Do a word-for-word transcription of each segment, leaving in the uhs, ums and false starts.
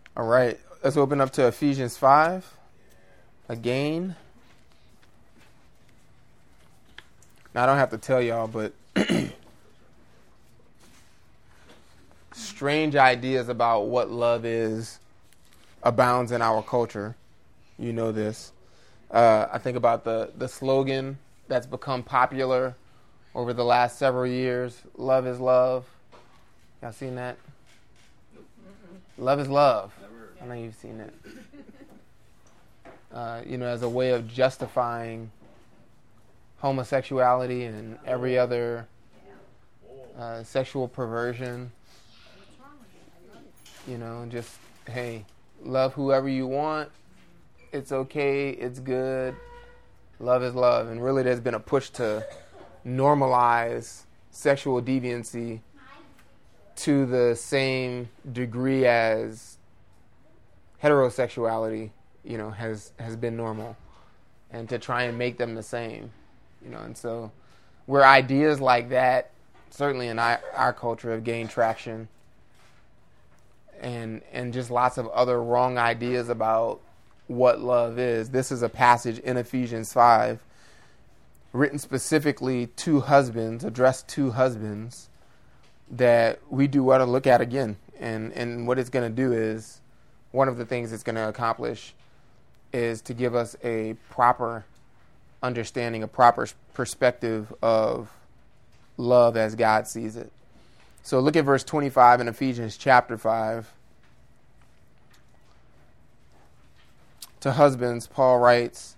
All right, let's open up to Ephesians five again. Now, I don't have to tell y'all, but strange ideas about what love is abounds in our culture. You know this. Uh, I think about the, the slogan that's become popular over the last several years. Love is love. Y'all seen that? Love is love. I know you've seen it. Uh, you know, as a way of justifying homosexuality and every other uh, sexual perversion. You know, just, hey, love whoever you want. It's okay. It's good. Love is love. And really there's been a push to normalize sexual deviancy to the same degree as heterosexuality, you know, has, has been normal, and to try and make them the same, you know. And so where ideas like that, certainly in our, our culture, have gained traction, and and just lots of other wrong ideas about what love is. This is a passage in Ephesians five written specifically to husbands, addressed to husbands, that we do well to look at again. And, and what it's going to do is, one of the things it's going to accomplish is to give us a proper understanding, a proper perspective of love as God sees it. So look at verse twenty-five in Ephesians chapter five. To husbands, Paul writes,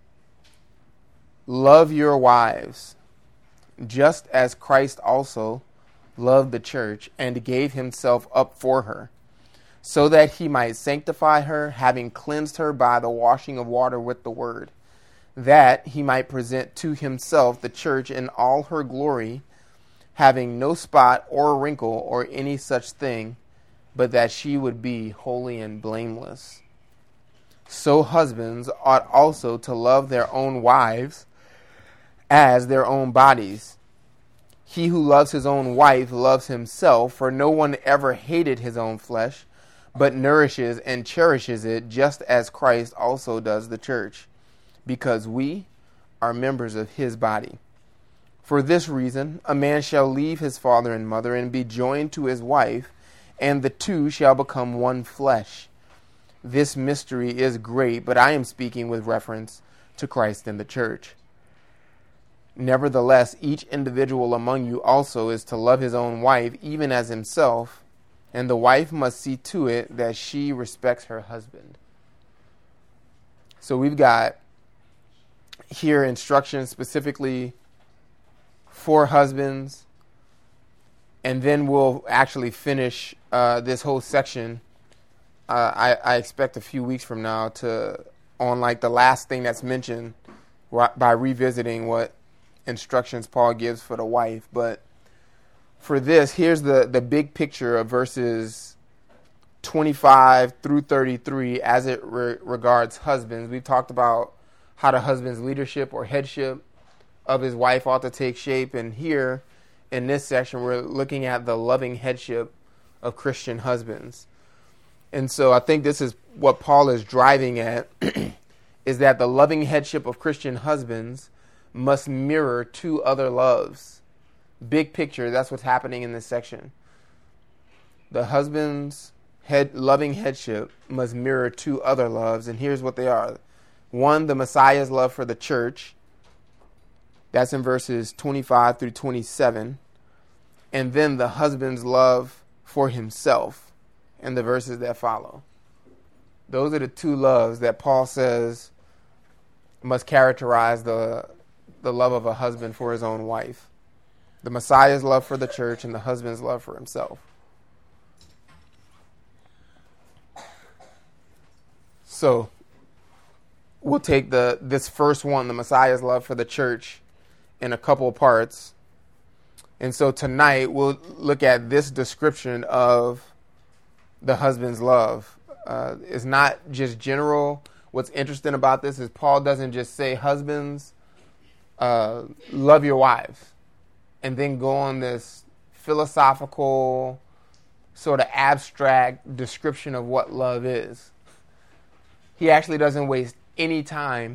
"Love your wives, just as Christ also loved the church and gave himself up for her, so that he might sanctify her, having cleansed her by the washing of water with the word, that he might present to himself the church in all her glory, having no spot or wrinkle or any such thing, but that she would be holy and blameless. So husbands ought also to love their own wives as their own bodies. He who loves his own wife loves himself, for no one ever hated his own flesh, but nourishes and cherishes it, just as Christ also does the church, because we are members of his body. For this reason, a man shall leave his father and mother and be joined to his wife, and the two shall become one flesh. This mystery is great, but I am speaking with reference to Christ and the church. Nevertheless, each individual among you also is to love his own wife, even as himself, and the wife must see to it that she respects her husband." So we've got here instructions specifically for husbands, and then we'll actually finish uh, this whole section. Uh, I, I expect a few weeks from now to, on like the last thing that's mentioned, by revisiting what instructions Paul gives for the wife. But for this, here's the, the big picture of verses twenty-five through thirty-three as it re- regards husbands. We've talked about how the husband's leadership or headship of his wife ought to take shape. And here in this section, we're looking at the loving headship of Christian husbands. And so I think this is what Paul is driving at, is that the loving headship of Christian husbands must mirror two other loves. Big picture, that's what's happening in this section. The husband's head, loving headship must mirror two other loves, and here's what they are. One, the Messiah's love for the church. That's in verses twenty-five through twenty-seven. And then the husband's love for himself in the verses that follow. Those are the two loves that Paul says must characterize the, the love of a husband for his own wife. The Messiah's love for the church and the husband's love for himself. So we'll take the this first one, the Messiah's love for the church, in a couple of parts. And so tonight we'll look at this description of the husband's love. Uh, it's not just general. What's interesting about this is Paul doesn't just say, husbands, uh, love your wives, and then go on this philosophical, sort of abstract description of what love is. He actually doesn't waste any time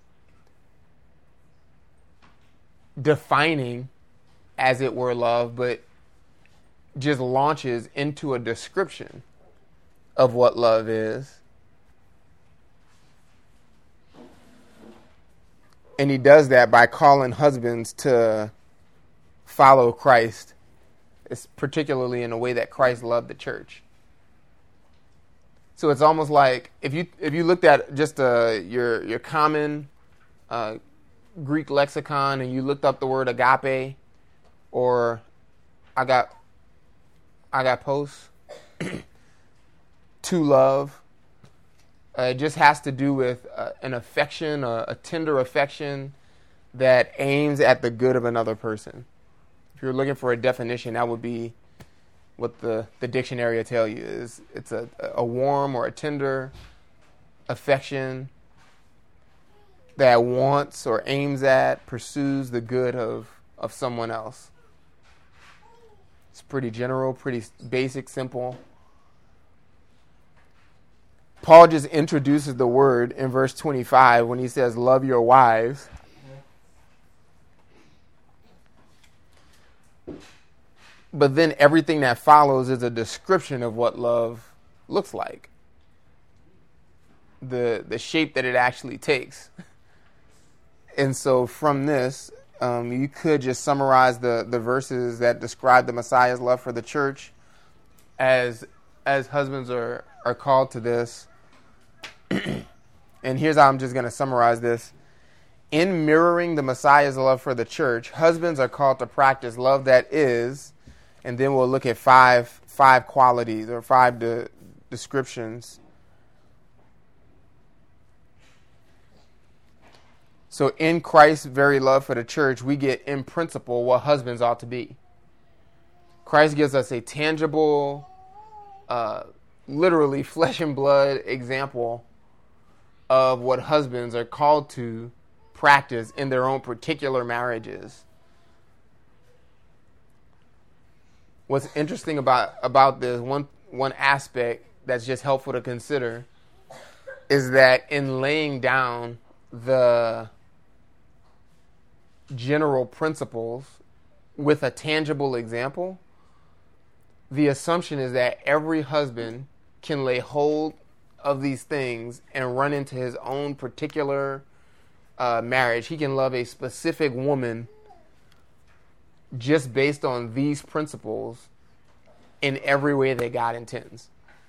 defining, as it were, love, but just launches into a description of what love is. And he does that by calling husbands to follow Christ, it's particularly in the way that Christ loved the church. So it's almost like if you if you looked at just uh, your your common uh, Greek lexicon and you looked up the word agape or aga, agapos, to love, uh, it just has to do with uh, an affection, a, a tender affection that aims at the good of another person. If you're looking for a definition, that would be what the, the dictionary will tell you. Is it's a, a warm or a tender affection that wants or aims at, pursues the good of, of someone else. It's pretty general, pretty basic, simple. Paul just introduces the word in verse twenty-five when he says, love your wives. But then everything that follows is a description of what love looks like. The the shape that it actually takes. And so from this, um, you could just summarize the, the verses that describe the Messiah's love for the church as as husbands are, are called to this. And here's how I'm just going to summarize this. In mirroring the Messiah's love for the church, husbands are called to practice love that is, and then we'll look at five five qualities or five de- descriptions. So in Christ's very love for the church, we get in principle what husbands ought to be. Christ gives us a tangible, uh, literally flesh and blood example of what husbands are called to practice in their own particular marriages. What's interesting about, about this, one one aspect that's just helpful to consider, is that in laying down the general principles with a tangible example, the assumption is that every husband can lay hold of these things and run into his own particular uh, marriage. He can love a specific woman just based on these principles in every way that God intends.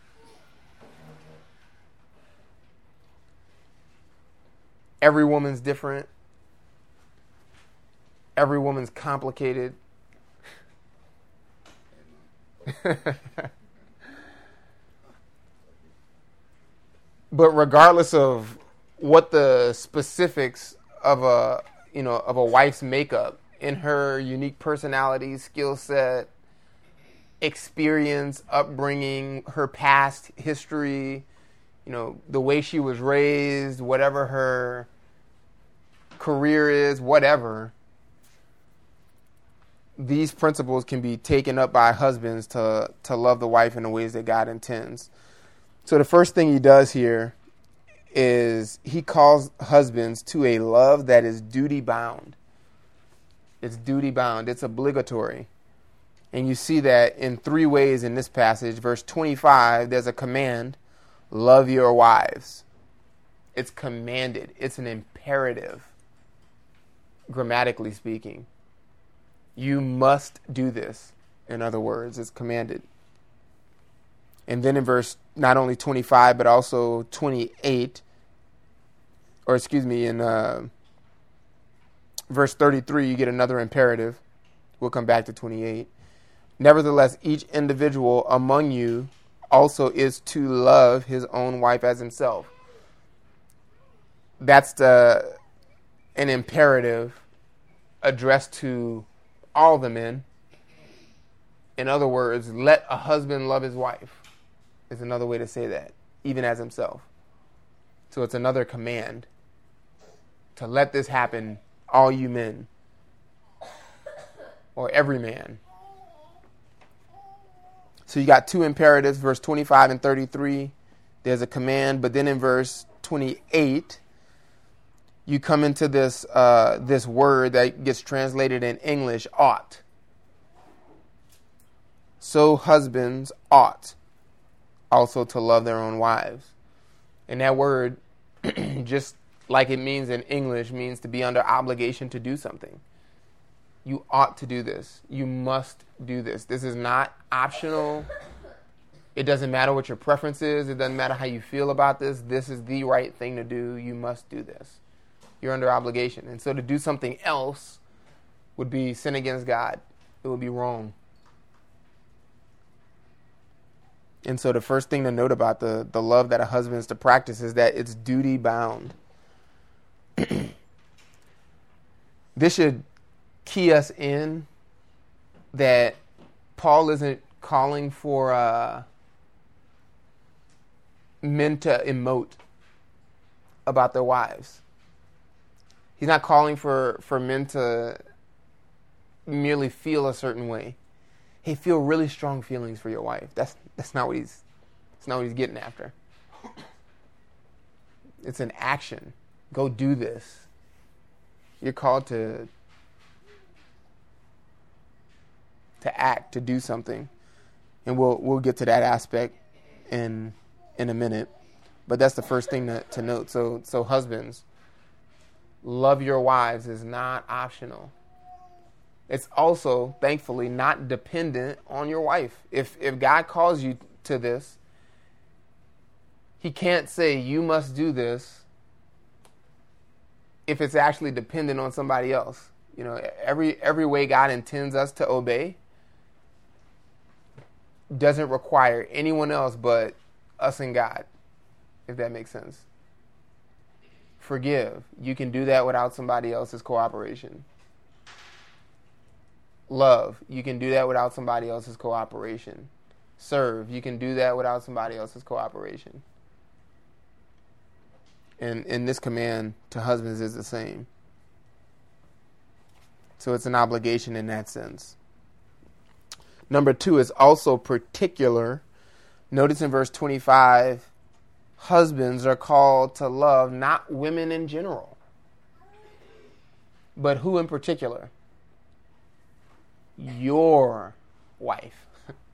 Every woman's different. Every woman's complicated. But regardless of what the specifics of a, you know, of a wife's makeup, in her unique personality, skill set, experience, upbringing, her past history, you know, the way she was raised, whatever her career is, whatever, these principles can be taken up by husbands to, to love the wife in the ways that God intends. So the first thing he does here is he calls husbands to a love that is duty-bound. It's duty-bound. It's obligatory. And you see that in three ways in this passage. Verse twenty-five, there's a command, love your wives. It's commanded. It's an imperative, grammatically speaking. You must do this. In other words, it's commanded. And then in verse not only twenty-five, but also twenty-eight, or excuse me, in uh, verse thirty-three, you get another imperative. We'll come back to twenty-eight. Nevertheless, each individual among you also is to love his own wife as himself. That's the, an imperative addressed to all the men. In other words, let a husband love his wife is another way to say that, even as himself. So it's another command to let this happen, all you men, or every man. So you got two imperatives, verse twenty-five and thirty-three. There's a command, but then in verse twenty-eight, you come into this uh, this word that gets translated in English, ought. So husbands ought also to love their own wives. And that word, just like it means in English, means to be under obligation to do something. You ought to do this. You must do this. This is not optional. It doesn't matter what your preference is. It doesn't matter how you feel about this. This is the right thing to do. You must do this. You're under obligation. And so to do something else would be sin against God. It would be wrong. And so the first thing to note about the, the love that a husband is to practice is that it's duty bound. This should key us in that Paul isn't calling for uh, men to emote about their wives. He's not calling for, for men to merely feel a certain way. Hey, feel really strong feelings for your wife. That's that's not what he's that's not what he's getting after. It's an action. Go do this. You're called to to act, to do something. And we'll we'll get to that aspect in in a minute. But that's the first thing to, to note. So so husbands, love your wives is not optional. It's also, thankfully, not dependent on your wife. If if God calls you to this, he can't say you must do this if it's actually dependent on somebody else. You know, every every way God intends us to obey doesn't require anyone else but us and God, if that makes sense. Forgive. You can do that without somebody else's cooperation. Love. You can do that without somebody else's cooperation. Serve. You can do that without somebody else's cooperation. And, and this command to husbands is the same. So it's an obligation in that sense. Number two is also particular. Notice in verse twenty-five, husbands are called to love not women in general, but who in particular? Your wife.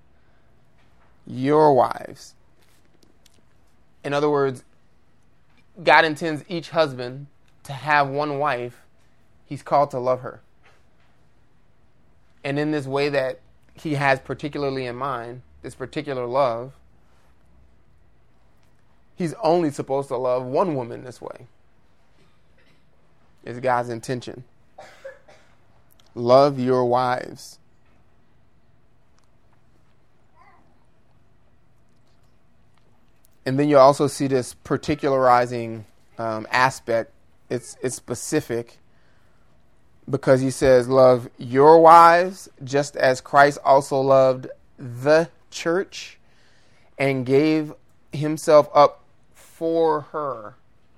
Your wives. In other words, God intends each husband to have one wife. He's called to love her. And in this way that he has particularly in mind, this particular love, he's only supposed to love one woman this way. It's God's intention. Love your wives. And then you also see this particularizing um, aspect. It's it's specific because he says, love your wives just as Christ also loved the church and gave himself up for her.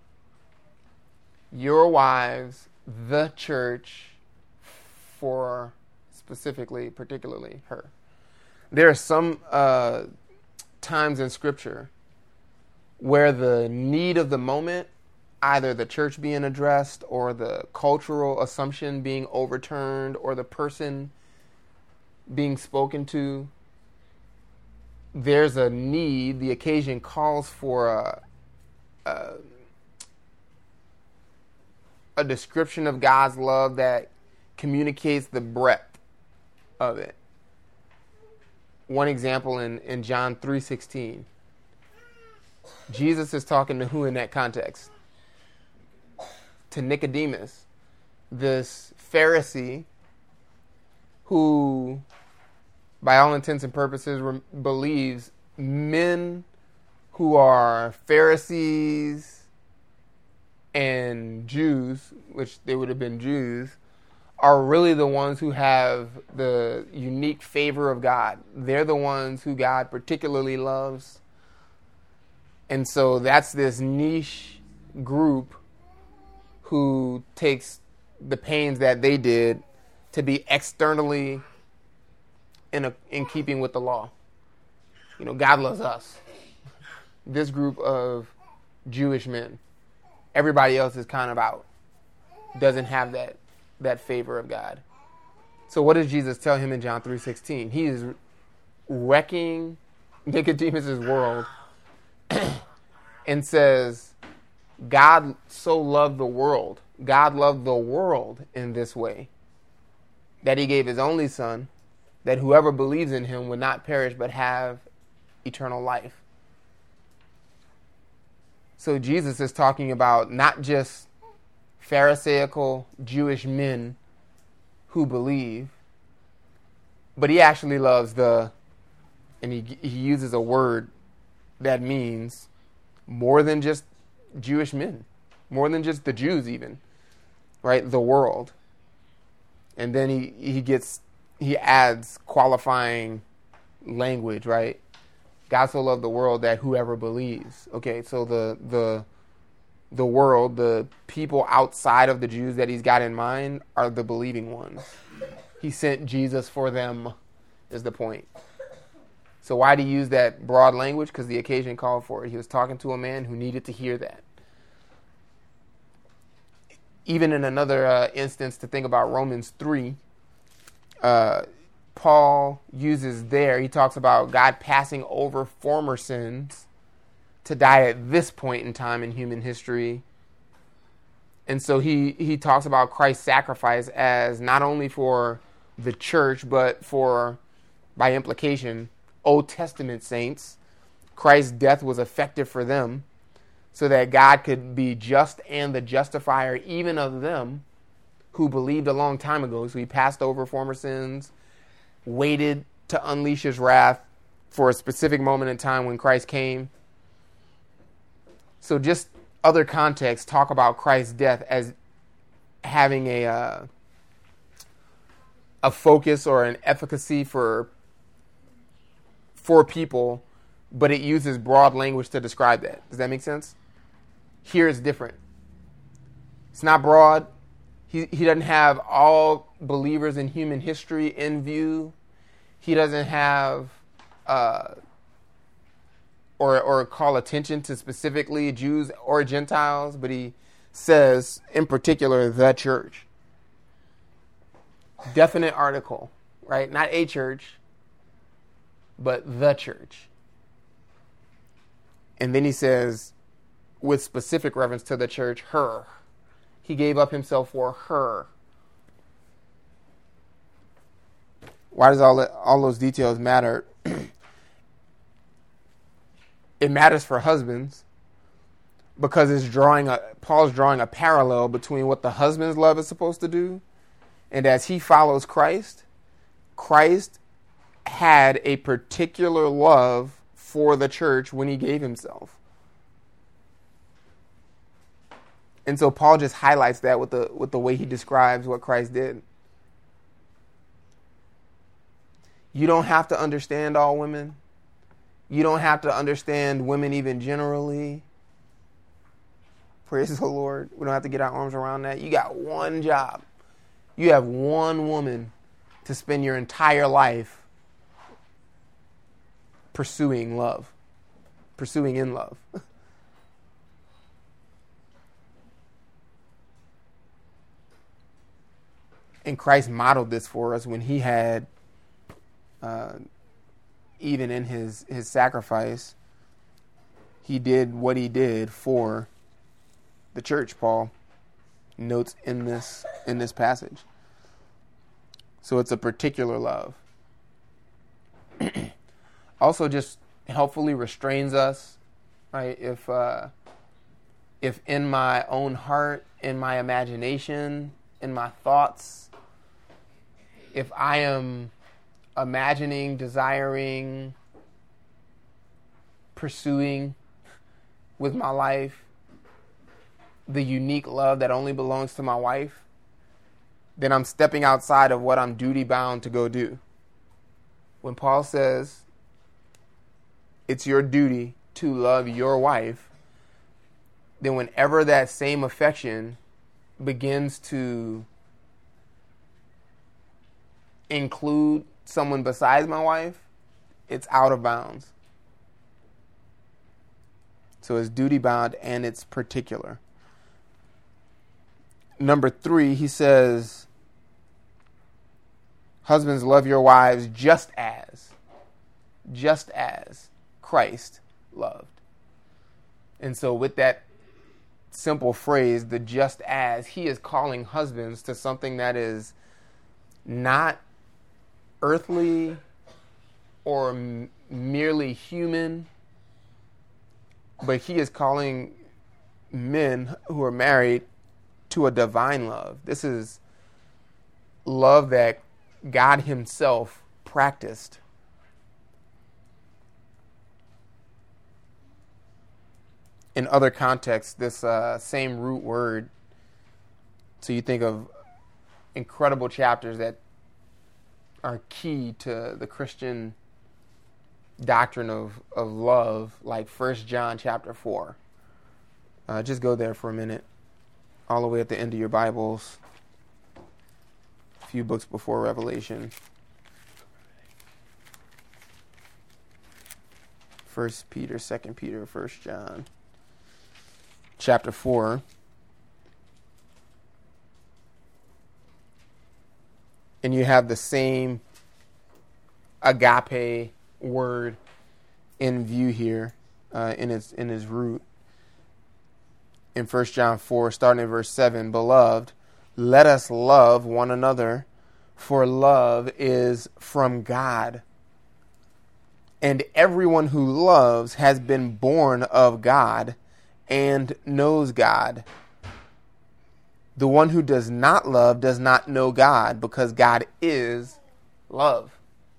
Your wives, the church, for specifically, particularly her. There are some uh, times in Scripture where the need of the moment, either the church being addressed or the cultural assumption being overturned or the person being spoken to, there's a need, the occasion calls for a, a, a description of God's love that communicates the breadth of it. One example in, in John three sixteen. Jesus is talking to who in that context? To Nicodemus, this Pharisee who, by all intents and purposes, re- believes men who are Pharisees and Jews, which they would have been Jews, are really the ones who have the unique favor of God. They're the ones who God particularly loves. And so that's this niche group who takes the pains that they did to be externally in a, in keeping with the law. you know, God loves us. This group of Jewish men, everybody else is kind of out, doesn't have that that favor of God. So what does Jesus tell him in John three sixteen? He is wrecking Nicodemus' world and says, God so loved the world. God loved the world in this way, that he gave his only son, that whoever believes in him would not perish but have eternal life. So Jesus is talking about not just Pharisaical Jewish men who believe, but he actually loves the, and he, he uses a word that means more than just Jewish men, more than just the Jews even, right? The world. And then he, he gets, he adds qualifying language, right? God so loved the world that whoever believes. Okay, so the the the world, the people outside of the Jews that he's got in mind are the believing ones. He sent Jesus for them, is the point. So why did he use that broad language? Because the occasion called for it. He was talking to a man who needed to hear that. Even in another uh, instance, to think about Romans three, uh, Paul uses there, he talks about God passing over former sins to die at this point in time in human history. And so he, he talks about Christ's sacrifice as not only for the church, but for, by implication, Old Testament saints. Christ's death was effective for them so that God could be just and the justifier even of them who believed a long time ago. So he passed over former sins, waited to unleash his wrath for a specific moment in time when Christ came. So just other contexts talk about Christ's death as having a uh, a focus or an efficacy for for people, but it uses broad language to describe that. Does that make sense? Here it's different. It's not broad. He he doesn't have all believers in human history in view. He doesn't have uh, or or call attention to specifically Jews or Gentiles, but he says in particular the church. Definite article, right? Not a church, but the church. And then he says, with specific reference to the church, her. He gave up himself for her. Why does all that, all those details matter? It matters for husbands because it's drawing a Paul's drawing a parallel between what the husband's love is supposed to do, and as he follows Christ, Christ had a particular love for the church when he gave himself. And so Paul just highlights that with the with the way he describes what Christ did. You don't have to understand all women. You don't have to understand women even generally. Praise the Lord. We don't have to get our arms around that. You got one job. You have one woman to spend your entire life pursuing love, pursuing in love. And Christ modeled this for us when he had, uh, even in his, his sacrifice, he did what he did for the church, Paul notes in this in this passage. So it's a particular love. Also just helpfully restrains us, right? If uh, if in my own heart, in my imagination, in my thoughts, if I am imagining, desiring, pursuing with my life the unique love that only belongs to my wife, then I'm stepping outside of what I'm duty bound to go do. When Paul says it's your duty to love your wife, then whenever that same affection begins to include someone besides my wife, it's out of bounds. So it's duty bound and it's particular. Number three, he says, husbands, love your wives just as, just as Christ loved. And so with that simple phrase, the just as, he is calling husbands to something that is not earthly or m- merely human, but he is calling men who are married to a divine love. This is love that God himself practiced. In other contexts, this uh, same root word, so you think of incredible chapters that are key to the Christian doctrine of, of love, like First John chapter four. Uh, just go there for a minute, all the way at the end of your Bibles, a few books before Revelation. First Peter, Second Peter, First John, chapter four. And you have the same agape word in view here, uh, in its in its root. In First John four, starting in verse seven, beloved, let us love one another, for love is from God. And everyone who loves has been born of God and knows God. The one who does not love does not know God, because God is love.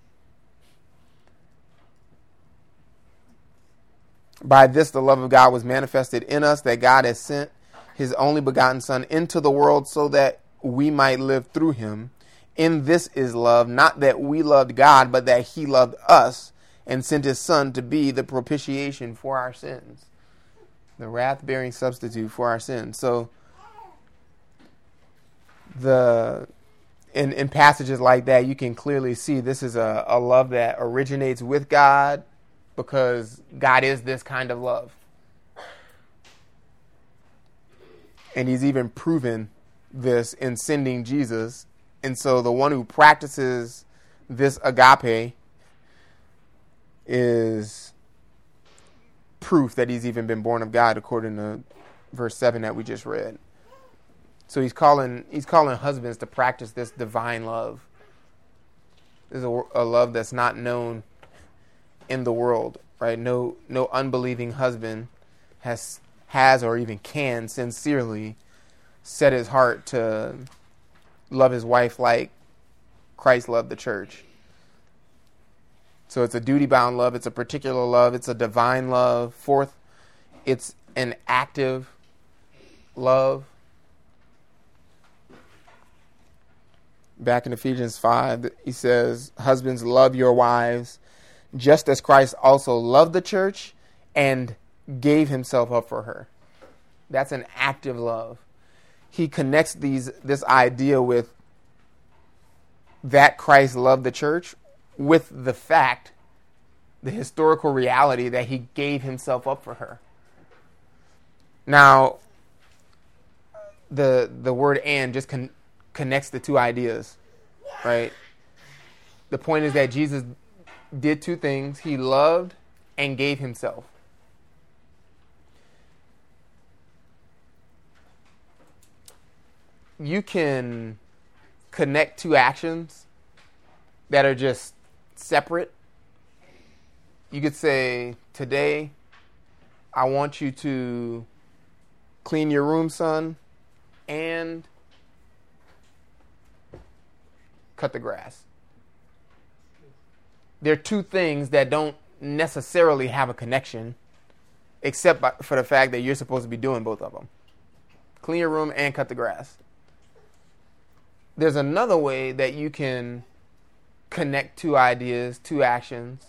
By this the love of God was manifested in us, that God has sent his only begotten Son into the world so that we might live through him. In this is love, not that we loved God, but that he loved us and sent his Son to be the propitiation for our sins, the wrath-bearing substitute for our sins. So the in, in passages like that, you can clearly see this is a, a love that originates with God, because God is this kind of love. And he's even proven this in sending Jesus. And so the one who practices this agape is proof that he's even been born of God, according to verse seven that we just read. So he's calling he's calling husbands to practice this divine love. This is a, a love that's not known in the world, right? No no unbelieving husband has has or even can sincerely set his heart to love his wife like Christ loved the church. So it's a duty-bound love, it's a particular love, it's a divine love. Fourth, it's an active love. Back in Ephesians five, he says, husbands, love your wives, just as Christ also loved the church and gave himself up for her. That's an active love. He connects these this idea with that Christ loved the church with the fact, the historical reality that he gave himself up for her. Now, the the word "and" just con- connects the two ideas, right? The point is that Jesus did two things. He loved and gave himself. You can connect two actions that are just separate. You could say, today, I want you to clean your room, son, and cut the grass. They're two things that don't necessarily have a connection, except by, for the fact that you're supposed to be doing both of them. Clean your room and cut the grass. There's another way that you can connect two ideas, two actions,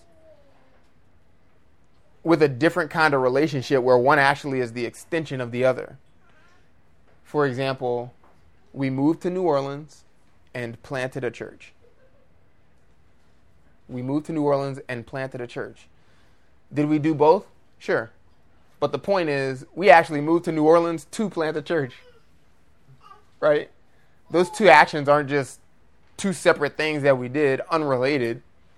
with a different kind of relationship where one actually is the extension of the other. For example, we moved to New Orleans and planted a church. We moved to New Orleans and planted a church. Did we do both? Sure. But the point is, we actually moved to New Orleans to plant a church. Right? Those two actions aren't just two separate things that we did, unrelated.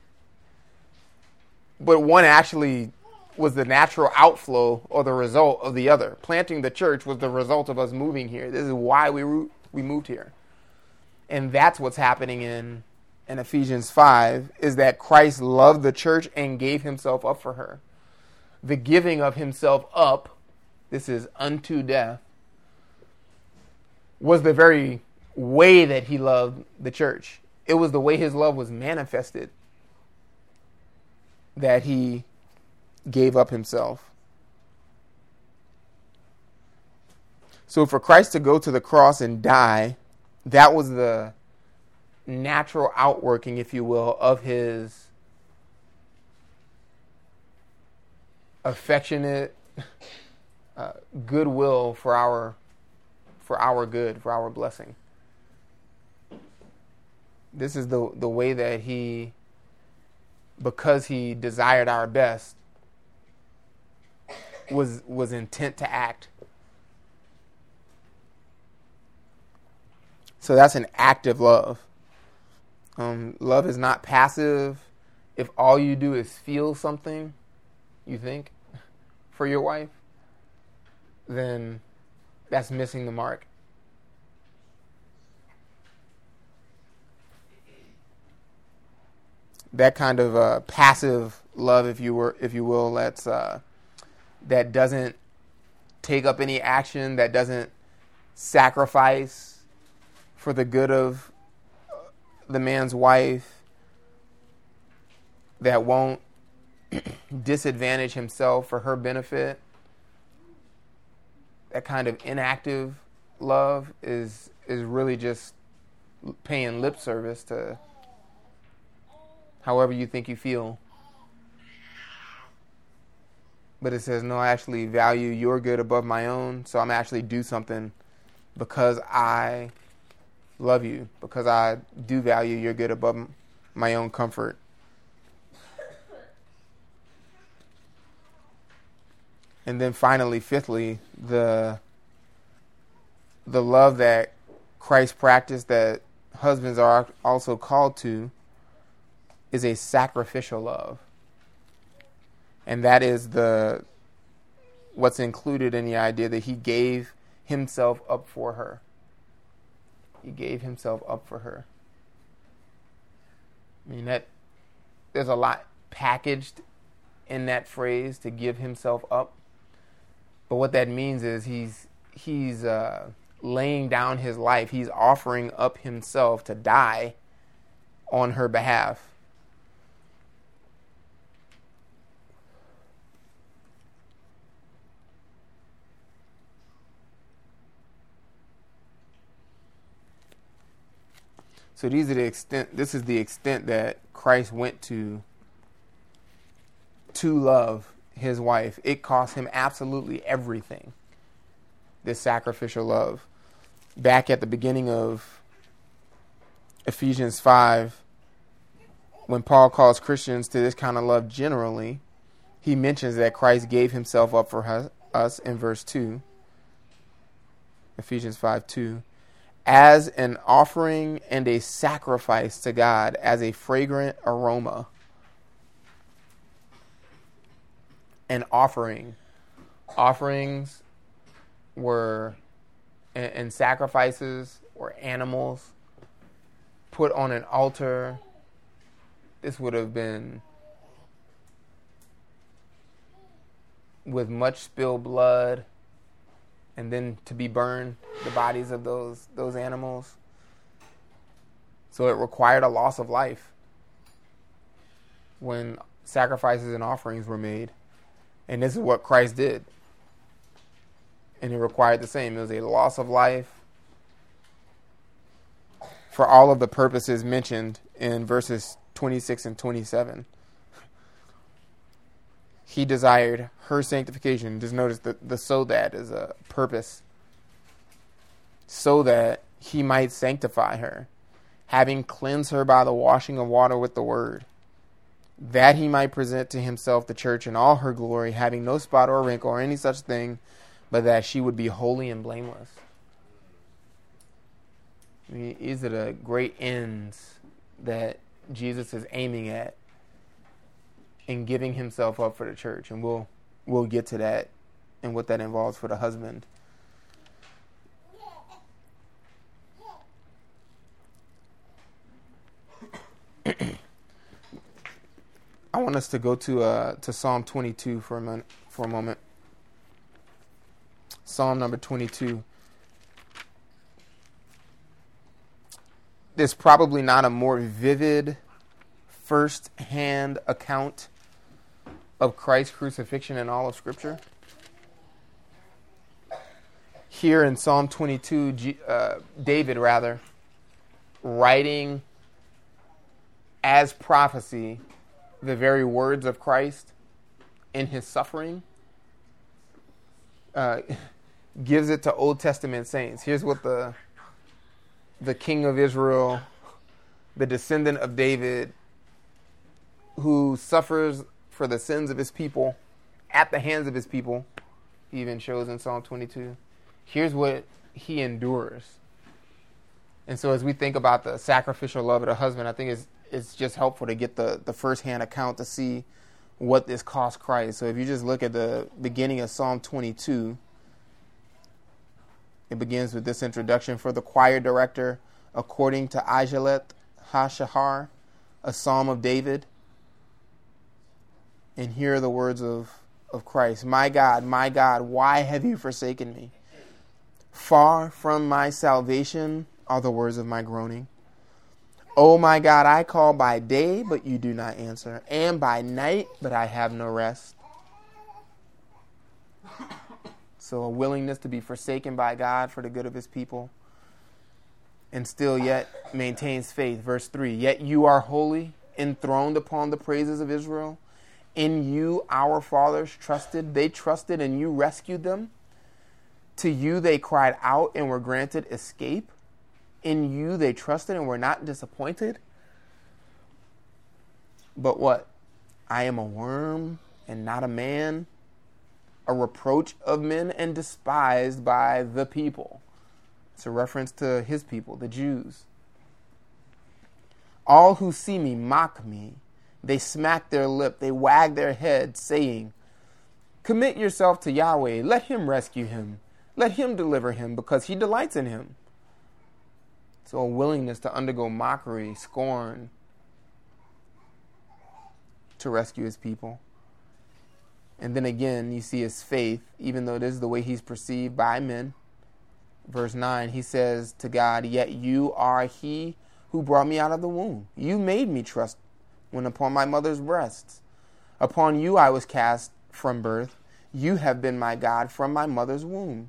But one actually was the natural outflow or the result of the other. Planting the church was the result of us moving here. This is why we we moved here. And that's what's happening in, in Ephesians five, is that Christ loved the church and gave himself up for her. The giving of himself up, this is unto death, was the very way that he loved the church. It was the way his love was manifested that he gave up himself. So for Christ to go to the cross and die, that was the natural outworking, if you will, of his affectionate uh, goodwill for our for our good, for our blessing. This is the the way that he, because he desired our best, was was intent to act. So that's an active love. Um, love is not passive. If all you do is feel something, you think, for your wife, then that's missing the mark. That kind of uh, passive love, if you were, if you will, that's uh, that doesn't take up any action, that doesn't sacrifice for the good of the man's wife, that won't disadvantage himself for her benefit. That kind of inactive love is is really just paying lip service to however you think you feel. But it says, no, I actually value your good above my own, so I'm actually do something because I love you, because I do value your good above my own comfort. And then finally, fifthly, the the love that Christ practiced, that husbands are also called to, is a sacrificial love. And that is the what's included in the idea that he gave himself up for her. He gave himself up for her. I mean, that there's a lot packaged in that phrase, to give himself up. But what that means is he's he's uh, laying down his life. He's offering up himself to die on her behalf. So these are the extent. This is the extent that Christ went to to love his wife. It cost him absolutely everything. This sacrificial love. Back at the beginning of Ephesians five, when Paul calls Christians to this kind of love generally, he mentions that Christ gave himself up for us in verse two. Ephesians five two. As an offering and a sacrifice to God, as a fragrant aroma. An offering. Offerings were, and, and sacrifices were animals put on an altar. This would have been with much spilled blood, and then to be burned, the bodies of those those animals. So it required a loss of life when sacrifices and offerings were made. And this is what Christ did. And it required the same. It was a loss of life for all of the purposes mentioned in verses twenty-six and twenty-seven. He desired her sanctification. Just notice that the so that is a purpose. So that he might sanctify her, having cleansed her by the washing of water with the word, that he might present to himself the church in all her glory, having no spot or wrinkle or any such thing, but that she would be holy and blameless. I mean, these are the great ends that Jesus is aiming at in giving himself up for the church. And we'll we'll get to that and what that involves for the husband. I want us to go to uh, to Psalm twenty-two for a moment. For a moment, Psalm number twenty-two. There's probably not a more vivid, first-hand account of Christ's crucifixion in all of Scripture. Here in Psalm twenty-two, G, uh, David, rather, writing as prophecy the very words of Christ in his suffering, uh, gives it to Old Testament saints. Here's what the the King of Israel, the descendant of David, who suffers for the sins of his people at the hands of his people, he even shows in Psalm twenty-two. Here's what he endures. And so as we think about the sacrificial love of the husband, I think it's it's just helpful to get the, the first-hand account to see what this cost Christ. So if you just look at the beginning of Psalm twenty-two, it begins with this introduction: for the choir director, according to Ahimelech HaShahar, a psalm of David. And here are the words of, of Christ. My God, my God, why have you forsaken me? Far from my salvation are the words of my groaning. Oh my God, I call by day, but you do not answer, and by night, but I have no rest. So a willingness to be forsaken by God for the good of his people, and still yet maintains faith. Verse three, yet you are holy, enthroned upon the praises of Israel. In you our fathers trusted. They trusted and you rescued them. To you they cried out and were granted escape. In you they trusted and were not disappointed. But what? I am a worm and not a man, a reproach of men and despised by the people. It's a reference to his people, the Jews. All who see me mock me. They smack their lip. They wag their head, saying, commit yourself to Yahweh. Let him rescue him. Let him deliver him, because he delights in him. So a willingness to undergo mockery, scorn, to rescue his people. And then again, you see his faith, even though this is the way he's perceived by men. Verse nine, he says to God, yet you are he who brought me out of the womb. You made me trust when upon my mother's breasts. Upon you I was cast from birth. You have been my God from my mother's womb.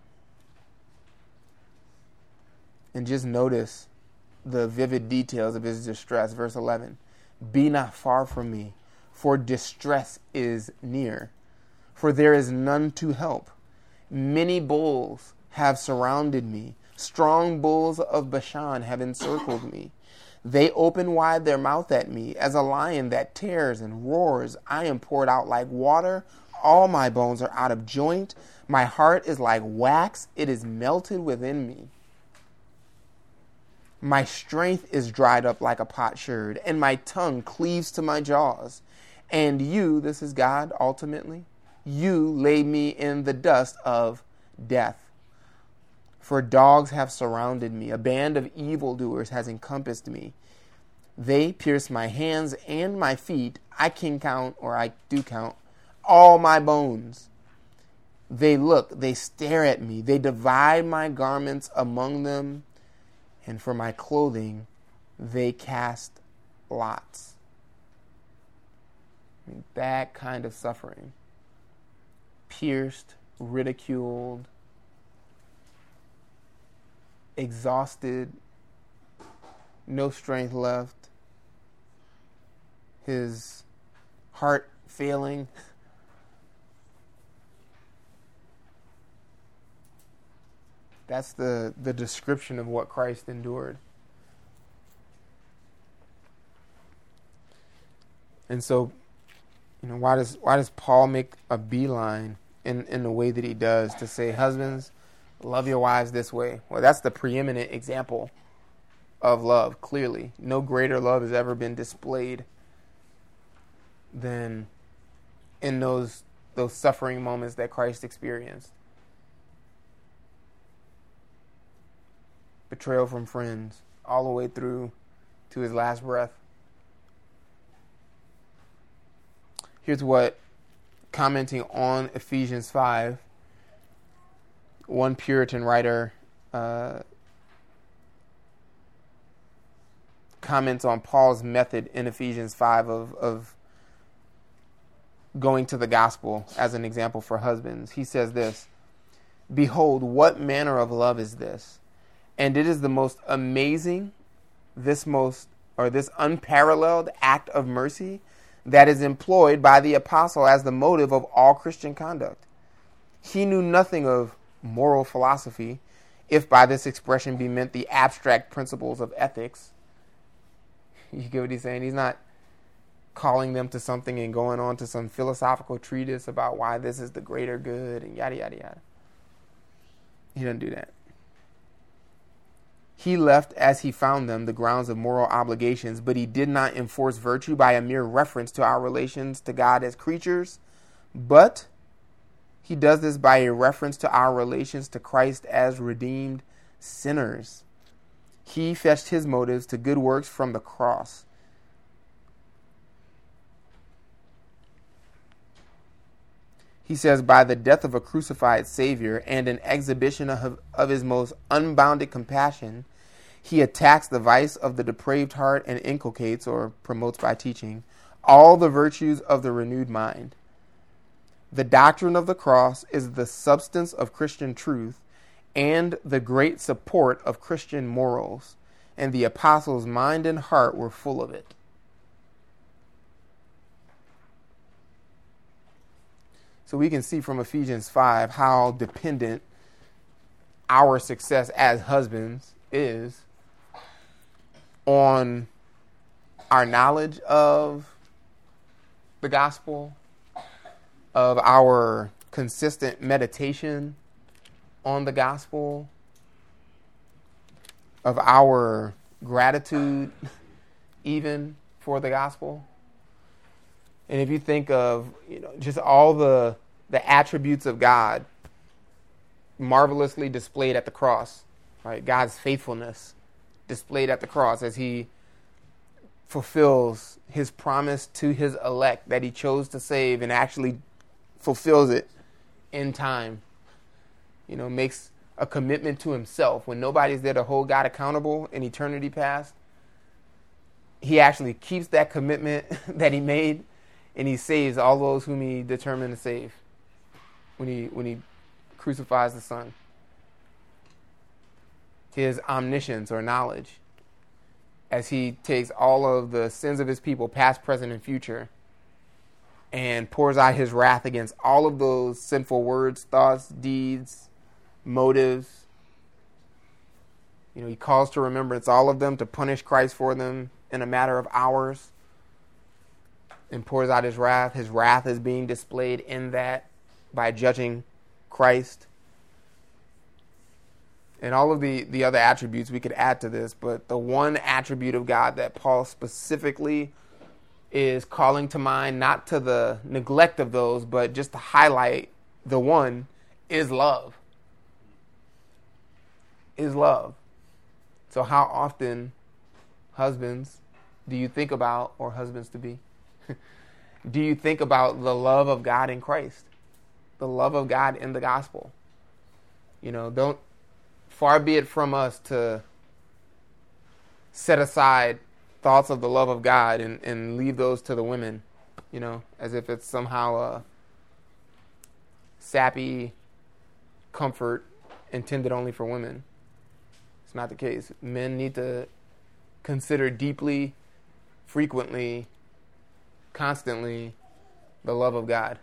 And just notice the vivid details of his distress. Verse eleven, be not far from me, for distress is near, for there is none to help. Many bulls have surrounded me. Strong bulls of Bashan have encircled me. They open wide their mouth at me. As a lion that tears and roars, I am poured out like water. All my bones are out of joint. My heart is like wax. It is melted within me. My strength is dried up like a potsherd, and my tongue cleaves to my jaws. And you, this is God ultimately, you lay me in the dust of death. For dogs have surrounded me. A band of evildoers has encompassed me. They pierce my hands and my feet. I can count, or I do count, all my bones. They look, they stare at me. They divide my garments among them. And for my clothing, they cast lots. I mean, that kind of suffering. Pierced, ridiculed, exhausted, no strength left, his heart failing. That's the, the description of what Christ endured. And so, you know, why does why does Paul make a beeline in, in the way that he does to say, husbands, love your wives this way? Well, that's the preeminent example of love, clearly. No greater love has ever been displayed than in those those suffering moments that Christ experienced. Betrayal from friends, all the way through to his last breath. Here's what, commenting on Ephesians five, one Puritan writer uh, comments on Paul's method in Ephesians five of, of going to the gospel as an example for husbands. He says this: "Behold, what manner of love is this? And it is the most amazing, this most, or this unparalleled act of mercy that is employed by the apostle as the motive of all Christian conduct. He knew nothing of moral philosophy, if by this expression be meant the abstract principles of ethics." You get what he's saying? He's not calling them to something and going on to some philosophical treatise about why this is the greater good and yada, yada, yada. He doesn't do that. He left as he found them the grounds of moral obligations, but he did not enforce virtue by a mere reference to our relations to God as creatures, but he does this by a reference to our relations to Christ as redeemed sinners. He fetched his motives to good works from the cross. He says, by the death of a crucified Savior and an exhibition of, of his most unbounded compassion, he attacks the vice of the depraved heart and inculcates, or promotes by teaching, all the virtues of the renewed mind. The doctrine of the cross is the substance of Christian truth and the great support of Christian morals, and the apostles' mind and heart were full of it. So we can see from Ephesians five how dependent our success as husbands is on our knowledge of the gospel, of our consistent meditation on the gospel, of our gratitude even for the gospel. And if you think of, you know, just all the the attributes of God marvelously displayed at the cross, right? God's faithfulness displayed at the cross as he fulfills his promise to his elect that he chose to save and actually fulfills it in time. You know, makes a commitment to himself when nobody's there to hold God accountable in eternity past. He actually keeps that commitment that he made, and he saves all those whom he determined to save when he when he crucifies the Son. His omniscience or knowledge, as he takes all of the sins of his people, past, present, and future, and pours out his wrath against all of those sinful words, thoughts, deeds, motives. You know, he calls to remembrance all of them to punish Christ for them in a matter of hours, and pours out his wrath. His wrath is being displayed in that by judging Christ. And all of the, the other attributes we could add to this, but the one attribute of God that Paul specifically is calling to mind, not to the neglect of those, but just to highlight the one, is love. Is love. So how often, husbands, do you think about, or husbands to be, do you think about the love of God in Christ? The love of God in the gospel? You know, don't, far be it from us to set aside thoughts of the love of God and, and leave those to the women, you know, as if it's somehow a sappy comfort intended only for women. It's not the case. Men need to consider deeply, frequently, constantly the love of God.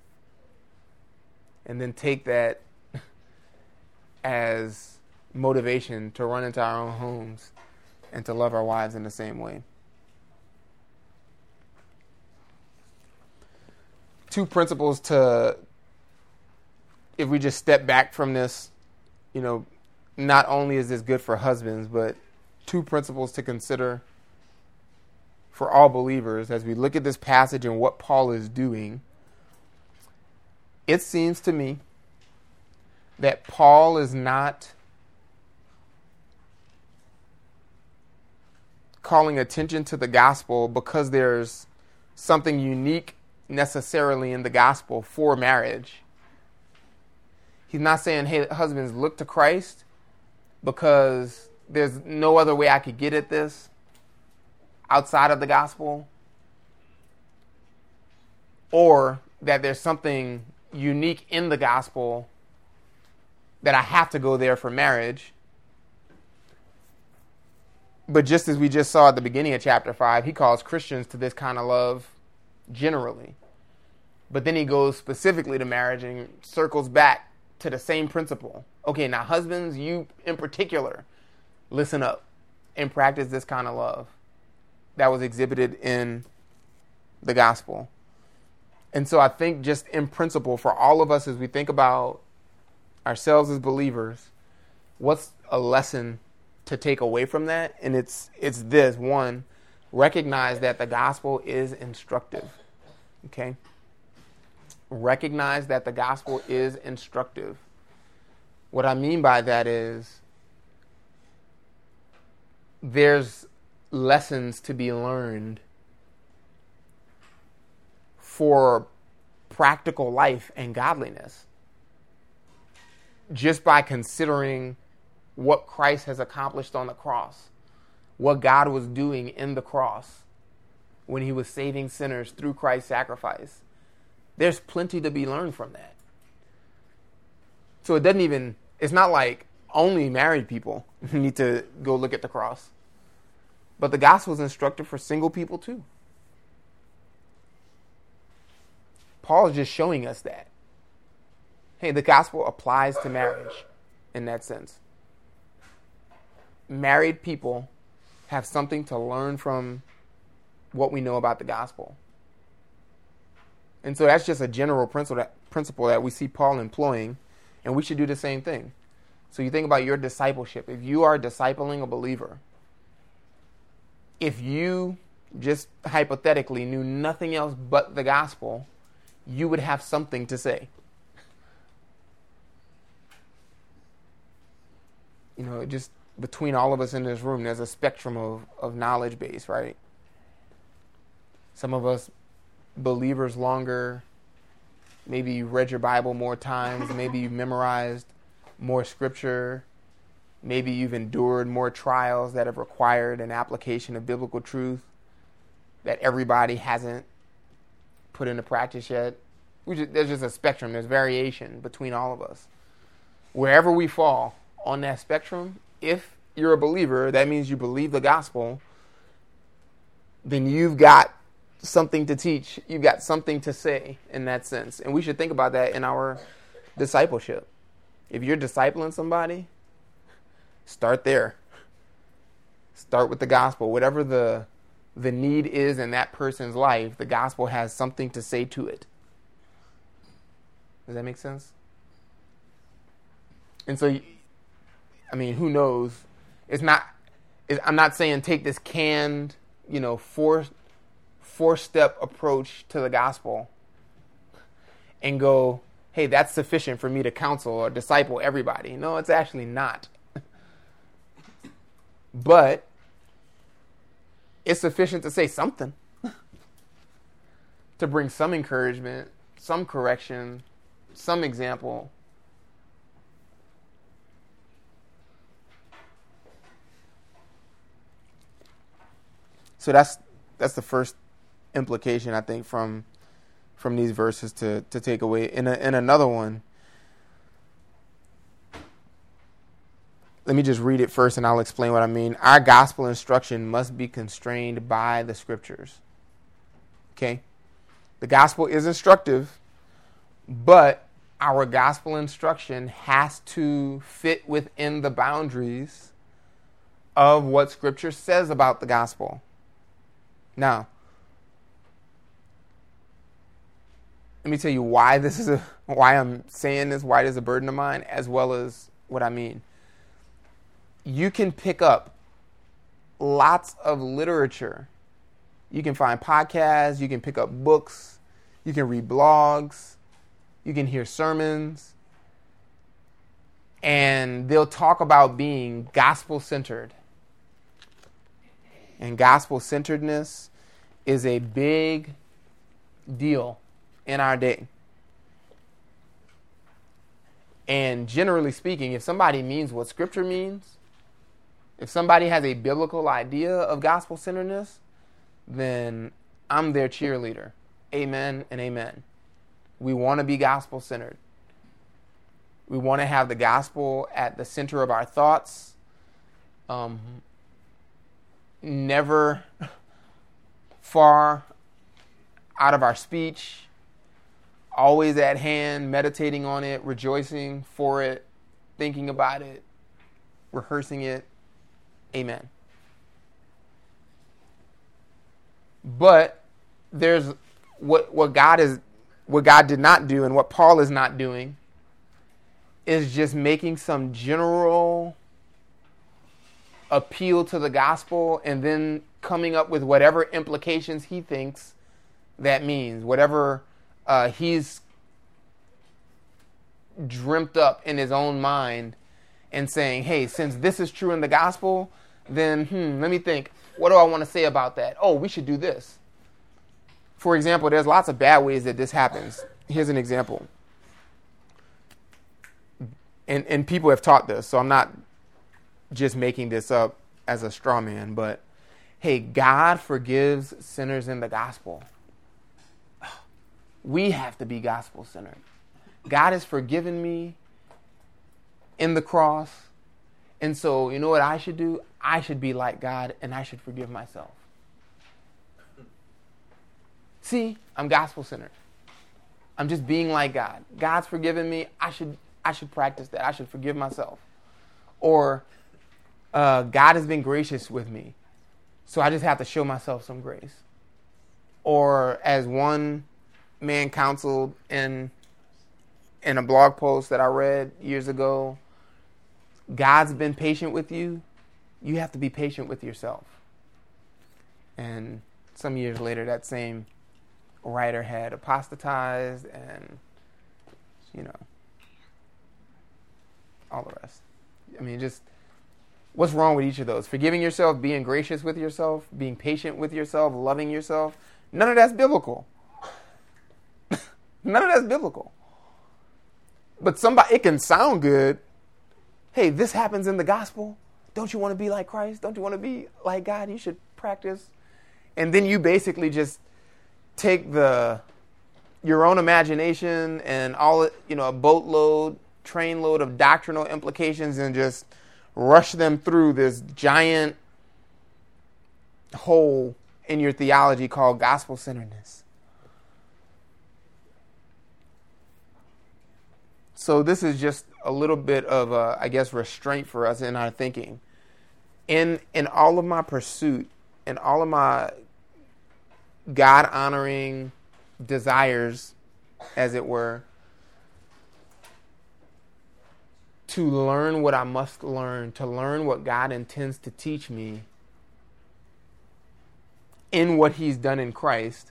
And then take that as motivation to run into our own homes and to love our wives in the same way. two principles to, if we just step back from this, you know, not only is this good for husbands, but two principles to consider for all believers as we look at this passage and what Paul is doing. It seems to me that Paul is not calling attention to the gospel because there's something unique necessarily in the gospel for marriage. He's not saying, hey, husbands, look to Christ because there's no other way I could get at this outside of the gospel, or that there's something unique in the gospel that I have to go there for marriage. But just as we just saw at the beginning of chapter five, he calls Christians to this kind of love generally. But then he goes specifically to marriage and circles back to the same principle. Okay, now husbands, you in particular, listen up and practice this kind of love that was exhibited in the gospel. And so I think just in principle for all of us as we think about ourselves as believers, what's a lesson to take away from that? And it's it's this. One, recognize that the gospel is instructive. Okay? Recognize that the gospel is instructive. What I mean by that is there's lessons to be learned for practical life and godliness just by considering what Christ has accomplished on the cross, what God was doing in the cross when he was saving sinners through Christ's sacrifice. There's plenty to be learned from that. So it doesn't even, it's not like only married people need to go look at the cross. But the gospel is instructive for single people too. Paul is just showing us that. Hey, the gospel applies to marriage in that sense. Married people have something to learn from what we know about the gospel. And so that's just a general principle that, principle that we see Paul employing, and we should do the same thing. So you think about your discipleship. If you are discipling a believer, if you just hypothetically knew nothing else but the gospel, you would have something to say. You know, just between all of us in this room, there's a spectrum of, of knowledge base, right? Some of us believers longer, maybe you read your Bible more times, maybe you memorized more scripture, maybe you've endured more trials that have required an application of biblical truth that everybody hasn't put into practice yet. We just, there's just a spectrum. There's variation between all of us. Wherever we fall on that spectrum, if you're a believer, that means you believe the gospel, then you've got something to teach. You've got something to say in that sense. And we should think about that in our discipleship. If you're discipling somebody, start there. Start with the gospel. Whatever the the need is in that person's life, the gospel has something to say to it. Does that make sense? And so, I mean, who knows? It's not, it's, I'm not saying take this canned, you know, four, four-step approach to the gospel and go, hey, that's sufficient for me to counsel or disciple everybody. No, it's actually not. But it's sufficient to say something, to bring some encouragement, some correction, some example. So that's that's the first implication, I think, from from these verses to, to take away. In a, in another one, let me just read it first and I'll explain what I mean. Our gospel instruction must be constrained by the scriptures. Okay? The gospel is instructive, but our gospel instruction has to fit within the boundaries of what scripture says about the gospel. Now, let me tell you why this is a why I'm saying this, why it is a burden of mine, as well as what I mean. You can pick up lots of literature. You can find podcasts, you can pick up books, you can read blogs, you can hear sermons, and they'll talk about being gospel-centered. And gospel-centeredness is a big deal in our day. And generally speaking, if somebody means what Scripture means, if somebody has a biblical idea of gospel-centeredness, then I'm their cheerleader. Amen and amen. We want to be gospel-centered. We want to have the gospel at the center of our thoughts. Um, never far out of our speech. Always at hand, meditating on it, rejoicing for it, thinking about it, rehearsing it. Amen. But there's what what God is what God did not do, and what Paul is not doing is just making some general appeal to the gospel and then coming up with whatever implications he thinks that means, whatever uh, he's dreamt up in his own mind, and saying, hey, since this is true in the gospel, then hmm, let me think, what do I want to say about that? Oh, we should do this. For example, there's lots of bad ways that this happens. Here's an example. And and people have taught this, so I'm not just making this up as a straw man, but hey, God forgives sinners in the gospel. We have to be gospel-centered. God has forgiven me in the cross, and so you know what I should do? I should be like God, and I should forgive myself. See, I'm gospel-centered. I'm just being like God. God's forgiven me. I should I should practice that. I should forgive myself. Or uh, God has been gracious with me, so I just have to show myself some grace. Or as one man counseled in in a blog post that I read years ago, God's been patient with you. You have to be patient with yourself. And some years later, that same writer had apostatized and, you know, all the rest. I mean, just what's wrong with each of those? Forgiving yourself, being gracious with yourself, being patient with yourself, loving yourself. None of that's biblical. None of that's biblical. But somebody, it can sound good. Hey, this happens in the gospel. Don't you want to be like Christ? Don't you want to be like God? You should practice. And then you basically just take the your own imagination and all, you know, a boatload, trainload of doctrinal implications and just rush them through this giant hole in your theology called gospel-centeredness. So this is just a little bit of, a, I guess, restraint for us in our thinking. In in all of my pursuit, in all of my God-honoring desires, as it were, to learn what I must learn, to learn what God intends to teach me in what He's done in Christ,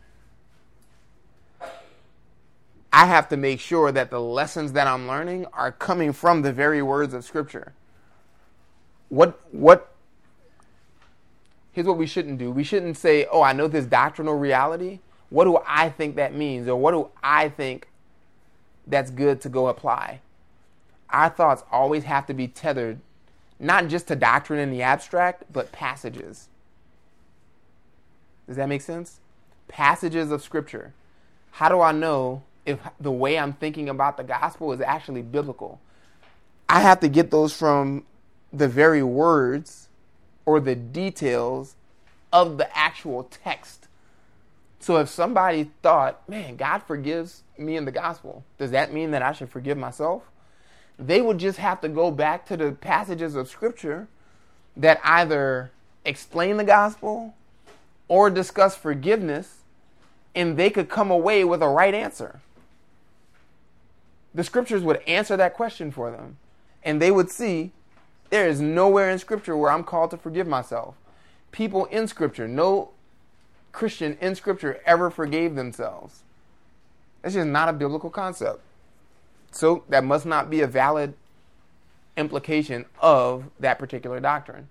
I have to make sure that the lessons that I'm learning are coming from the very words of Scripture. What, what, here's what we shouldn't do. We shouldn't say, oh, I know this doctrinal reality. What do I think that means? Or what do I think that's good to go apply? Our thoughts always have to be tethered, not just to doctrine in the abstract, but passages. Does that make sense? Passages of Scripture. How do I know if the way I'm thinking about the gospel is actually biblical? I have to get those from the very words or the details of the actual text. So if somebody thought, man, God forgives me in the gospel, does that mean that I should forgive myself? They would just have to go back to the passages of Scripture that either explain the gospel or discuss forgiveness and they could come away with a right answer. The scriptures would answer that question for them. And they would see there is nowhere in scripture where I'm called to forgive myself. People in scripture, no Christian in scripture ever forgave themselves. That's just not a biblical concept. So that must not be a valid implication of that particular doctrine.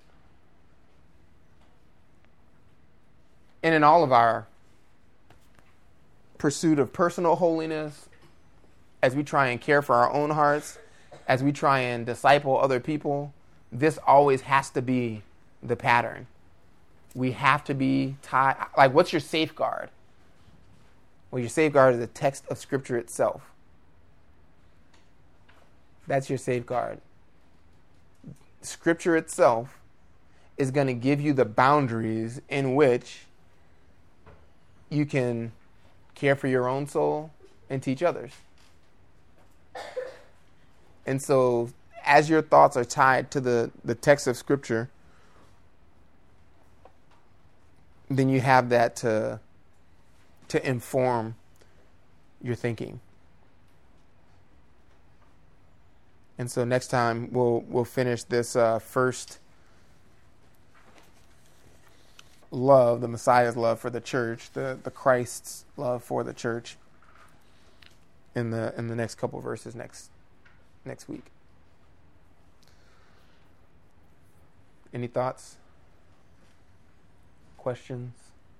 And in all of our pursuit of personal holiness, as we try and care for our own hearts, as we try and disciple other people, this always has to be the pattern. We have to be tied. Like, what's your safeguard? Well, your safeguard is the text of Scripture itself. That's your safeguard. Scripture itself is going to give you the boundaries in which you can care for your own soul and teach others. And so, as your thoughts are tied to the, the text of Scripture, then you have that to, to inform your thinking. And so next time we'll we'll finish this uh, first love, the Messiah's love for the church, the, the Christ's love for the church, in the in the next couple verses next next week. Any thoughts? Questions?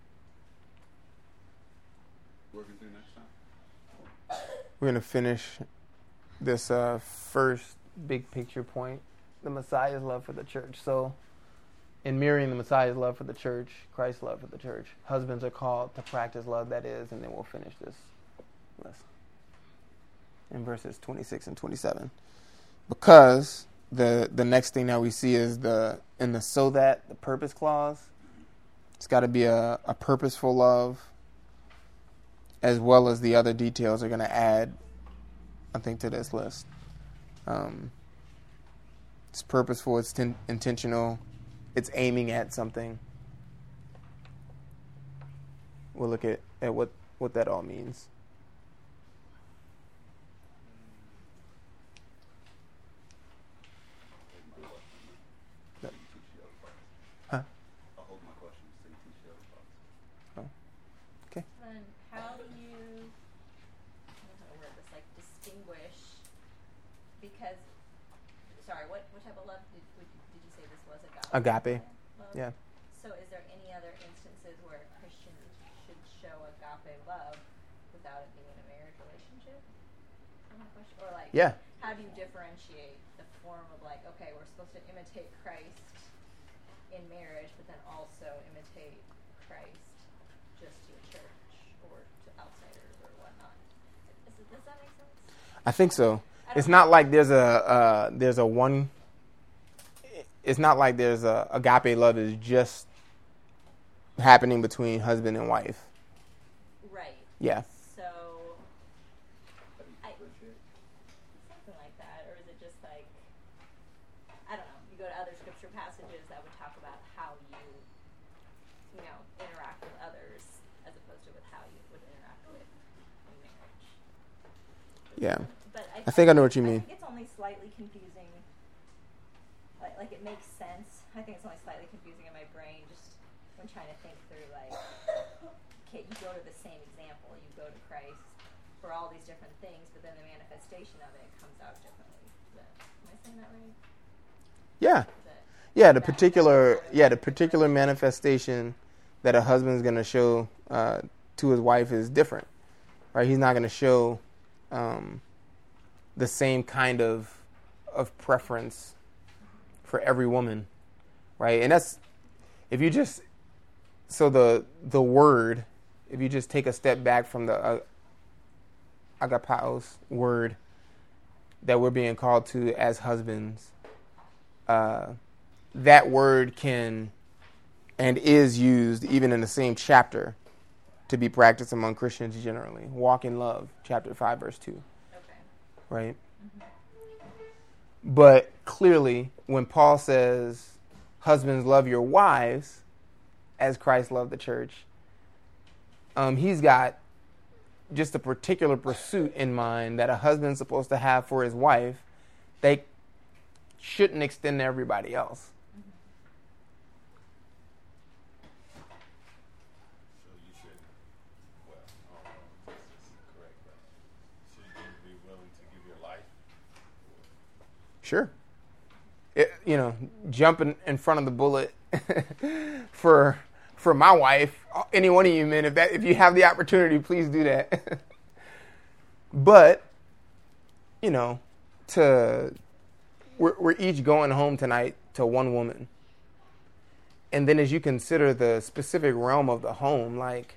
What are we going to do next time? We're going to finish this uh, first big picture point, the Messiah's love for the church. So, in mirroring the Messiah's love for the church, Christ's love for the church, husbands are called to practice love, that is, and then we'll finish this list in verses twenty-six and twenty-seven. Because the the next thing that we see is the in the so that, the purpose clause. It's got to be a, a purposeful love, as well as the other details are going to add, I think, to this list. Um, it's purposeful, it's ten- intentional, it's aiming at something. We'll look at, at what, what that all means. Huh? I'll hold my questions so you can share the thoughts. Oh. Okay. Then how do you, I don't know how to word this, like distinguish, because, sorry, what, what type of love did, did you say this was? Agape? Agape. Love? Yeah. So is there any other instances where a Christian should show agape love without it being in a marriage relationship? Is that my question? Or like, Yeah. how do you differentiate the form of like, okay, we're supposed to imitate Christ in marriage, but then also imitate Christ just to a church or to outsiders or whatnot? Is it, does that make sense? I think so. It's not like there's a uh, there's a one. It's not like there's a agape love is just happening between husband and wife. Right. Yeah. So, How do you I- differentiate? something like that, or is it just like, I don't know, you go to other scripture passages that would talk about how you, you know, interact with others as opposed to with how you would interact with in marriage. Yeah. But I, I think I know what you mean. I think it's only slightly confusing. Like, like it makes sense. I think it's only slightly confusing in my brain, just when trying to think through. Like, okay, you go to the same example. You go to Christ for all these different things, but then the manifestation of it comes out differently. Is that, am I saying that right? Yeah. Is that, Yeah. The that- particular yeah the particular manifestation that a husband's going to show uh, to his wife is different, right? He's not going to show um, the same kind of of preference for every woman, right? And that's if you just so the the word, if you just take a step back from the uh, agapeos word that we're being called to as husbands, uh, that word can and is used even in the same chapter to be practiced among Christians generally. Walk in love, chapter five, verse two. okay. Right? But clearly, when Paul says, husbands, love your wives as Christ loved the church, um, he's got just a particular pursuit in mind that a husband's supposed to have for his wife, they shouldn't extend to everybody else. So you should, well, I don't know if this is correct, but should you be willing to give your life? Sure. It, you know, jumping in front of the bullet for for my wife, any one of you men, if that if you have the opportunity, please do that. But, you know, to we're, we're each going home tonight to one woman. And then as you consider the specific realm of the home, like,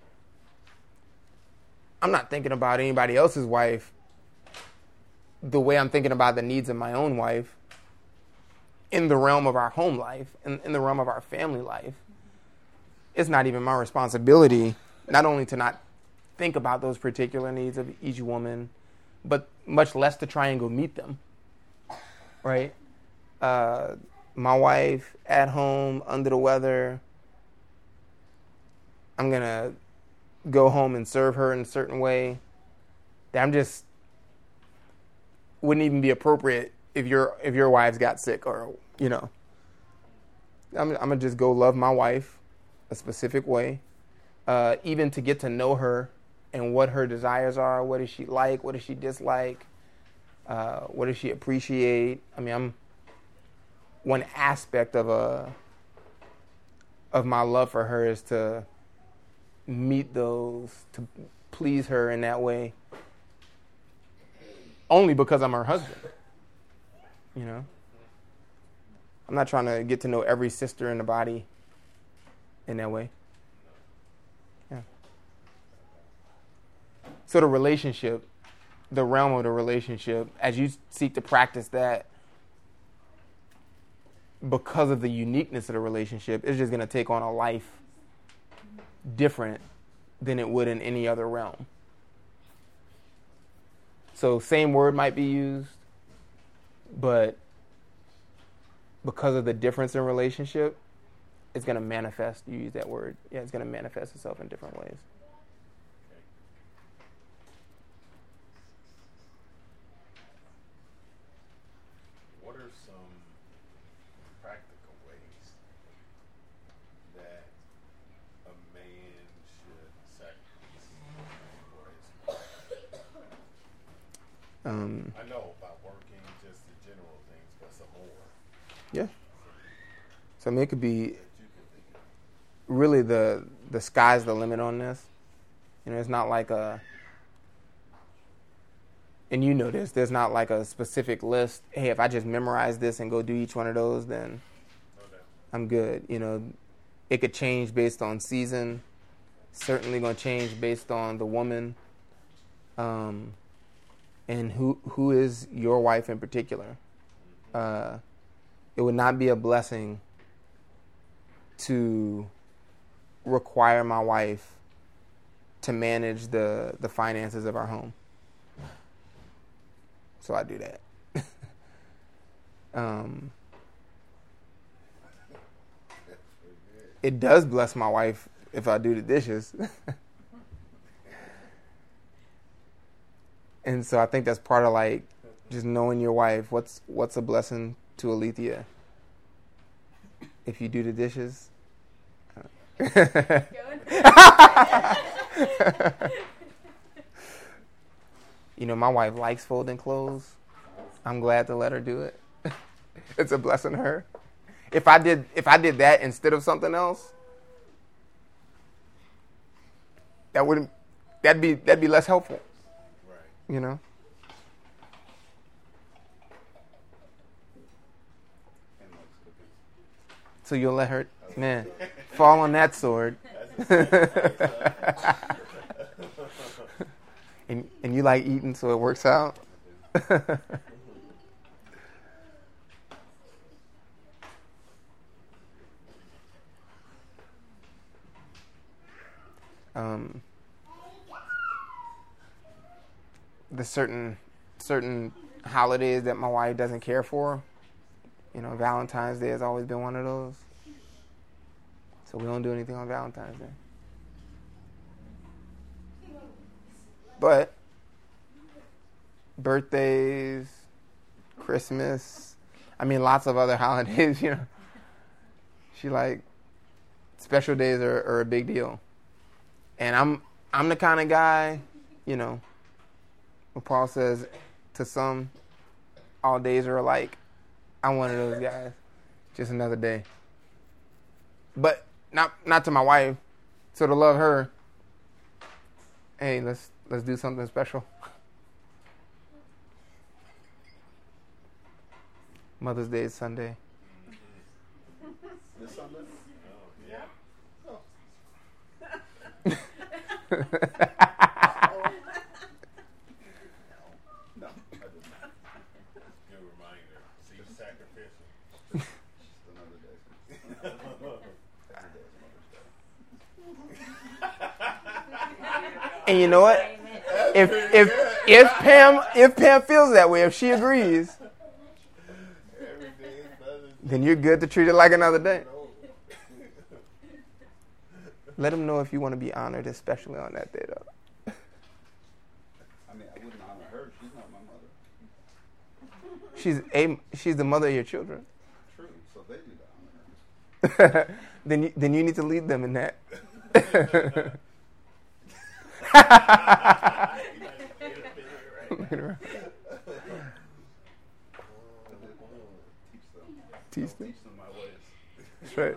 I'm not thinking about anybody else's wife the way I'm thinking about the needs of my own wife in the realm of our home life, in, in the realm of our family life. It's not even my responsibility, not only to not think about those particular needs of each woman, but much less to try and go meet them, right? Uh, my wife at home, under the weather, I'm going to go home and serve her in a certain way that I'm just, wouldn't even be appropriate if your if your wives got sick or, you know. I'm, I'm going to just go love my wife a specific way, uh, even to get to know her and what her desires are. What does she like? What does she dislike? Uh, what does she appreciate? I mean, I'm one aspect of a of my love for her is to meet those, to please her in that way, only because I'm her husband. You know, I'm not trying to get to know every sister in the body in that way. Yeah. So the relationship, the realm of the relationship, as you seek to practice that, because of the uniqueness of the relationship, it's just going to take on a life different than it would in any other realm. So same word might be used, but because of the difference in relationship, it's going to manifest, you use that word, yeah, it's going to manifest itself in different ways. What are some practical ways that a man should sacrifice for his wife? Um, I know about working, just the general things, but some more. yeah. So I mean, it could be really the the sky's the limit on this. You know, it's not like a, and you know this, there's not like a specific list. Hey, if I just memorize this and go do each one of those, then Okay. I'm good. You know, it could change based on season. Certainly going to change based on the woman, um, and who who is your wife in particular. Uh, it would not be a blessing to require my wife to manage the, the finances of our home. So I do that. um, it does bless my wife if I do the dishes. And so I think that's part of like just knowing your wife. What's what's a blessing to Alethea? If you do the dishes. You know, my wife likes folding clothes. I'm glad to let her do it. It's a blessing to her. If I did if I did that instead of something else, that wouldn't that'd be that'd be less helpful. Right. You know? And most cookies. So you'll let her, man, fall on that sword. and and you like eating, so it works out. um, the certain certain holidays that my wife doesn't care for. You know, Valentine's Day has always been one of those. So we don't do anything on Valentine's Day. But birthdays, Christmas, I mean, lots of other holidays, you know. She like, special days are, are a big deal. And I'm I'm the kind of guy, you know, when Paul says to some, all days are alike. I'm one of those guys. Just another day. But not not to my wife. So to love her, hey, let's let's do something special. Mother's Day is Sunday. This Sunday? Oh, yeah. Oh. No, I did not. Good reminder. See, sacrificial. Just another day. Every day is Mother's Day. And you know what? If if if Pam if Pam feels that way, if she agrees, Every day is Mother's Day. then you're good to treat it like another day. Let them know if you want to be honored, especially on that day, though. I mean, I wouldn't honor her. She's not my mother. She's a she's the mother of your children. True. So they need to honor her. then you, then you need to lead them in that. Teach them. Teach them. Teach them my ways. That's right.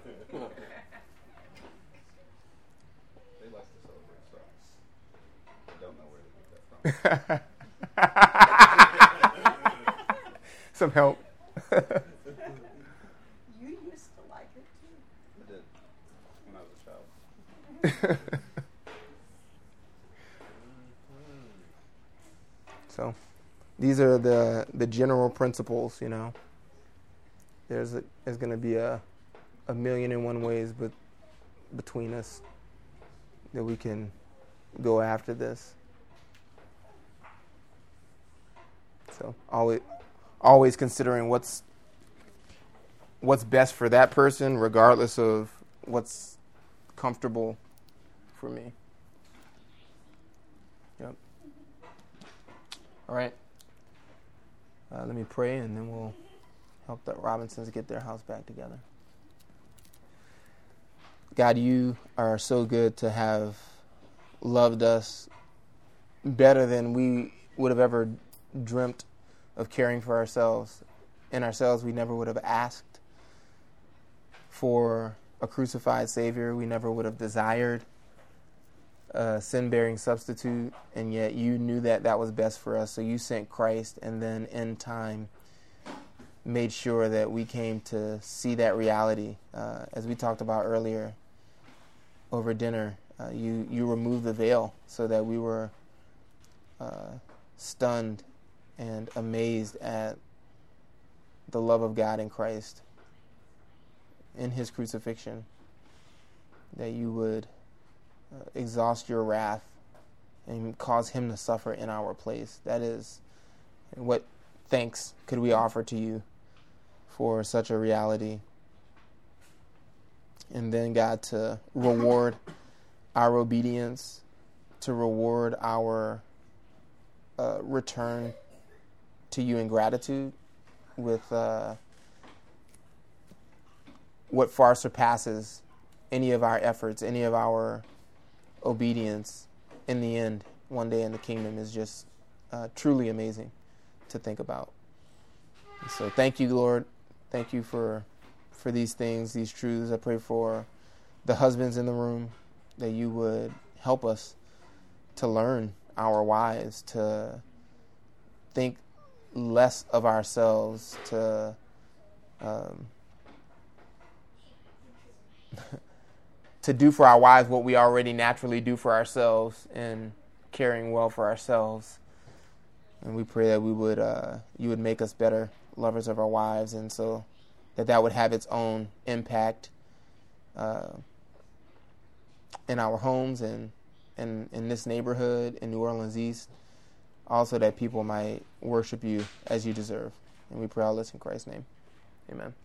They like to celebrate stars. I don't know where they get that from. Some help. You used to like it too. I did when I was a child. So, these are the the general principles. You know, there's a, there's going to be a a million and one ways, but between us that we can go after this. So always always considering what's what's best for that person, regardless of what's comfortable for me. Yep. All right. Uh, let me pray, and then we'll help the Robinsons get their house back together. God, you are so good to have loved us better than we would have ever dreamt of caring for ourselves. In ourselves, we never would have asked for a crucified Savior. We never would have desired a sin-bearing substitute, and yet you knew that that was best for us. So you sent Christ, and then in time made sure that we came to see that reality. Uh, as we talked about earlier over dinner, uh, you, you removed the veil so that we were uh, stunned and amazed at the love of God in Christ, in his crucifixion, that you would uh, exhaust your wrath and cause him to suffer in our place. That is, what thanks could we offer to you for such a reality? And then, God, to reward our obedience, to reward our uh, return to you in gratitude with uh, what far surpasses any of our efforts, any of our obedience. In the end, one day in the kingdom is just uh, truly amazing to think about. And so thank you, Lord. Thank you for for these things, these truths. I pray for the husbands in the room, that you would help us to learn our wives, to think less of ourselves, to um, to do for our wives what we already naturally do for ourselves, and caring well for ourselves. And we pray that we would, uh, you would make us better lovers of our wives, and so that that would have its own impact uh, in our homes and, and in this neighborhood in New Orleans East. Also that people might worship you as you deserve. And we pray all this in Christ's name. Amen.